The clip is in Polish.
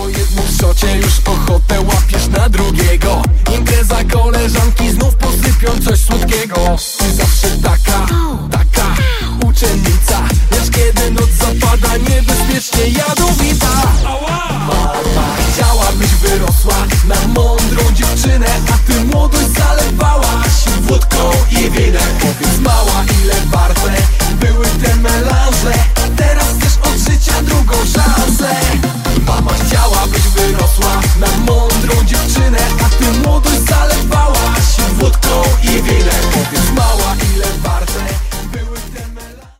Po jednym szocie już ochotę łapiesz na drugiego. Impreza, koleżanki znów posypią coś słodkiego. Ty zawsze taka uczennica, lecz kiedy noc zapada niebezpiecznie jadowita. Mama chciałabyś wyrosła na mądrą dziewczynę, a ty młodość zalewałaś wódką i winem. Powiedz mała, ile